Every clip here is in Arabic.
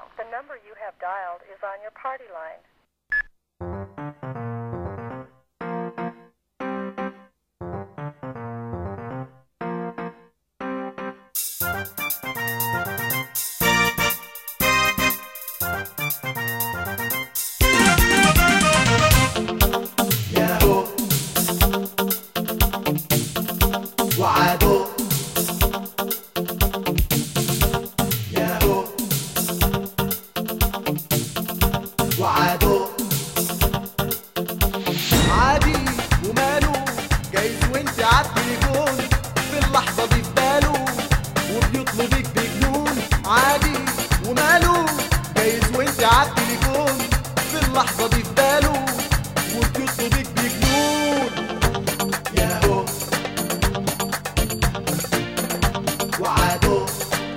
dialed. The number you have dialed is on your party line. ياهو وعدو ياهو وعدو عادي وماله جايز وانت عالتليفون في اللحظة دي في باله وبيطلبك بجنون. عادي وماله جايز وانت عالتليفون في اللحظة دي في باله وبيطلبك بجنون. ياهو وعدو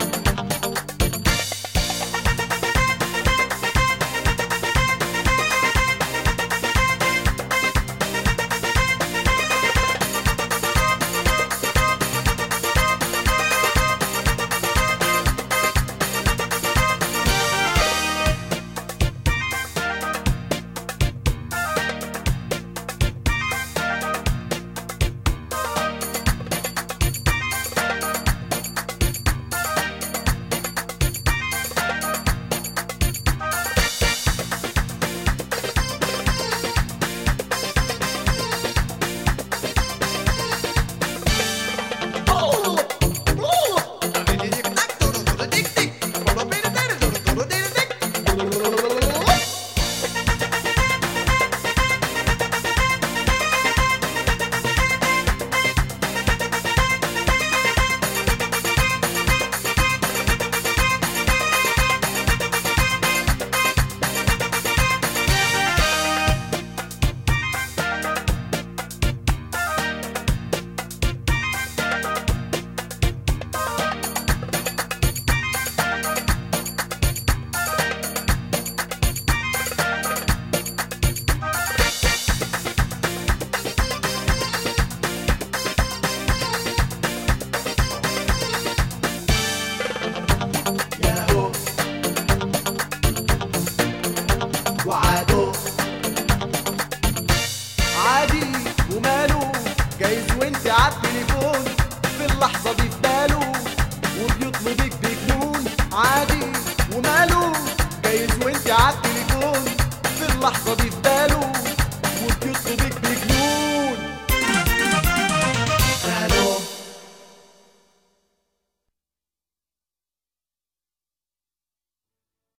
وعدو عادي وماله جايز وانت عالتليفون في اللحظة دي في باله وبيطلبك بجنون. عادي وماله جايز وانت عالتليفون في اللحظة دي في باله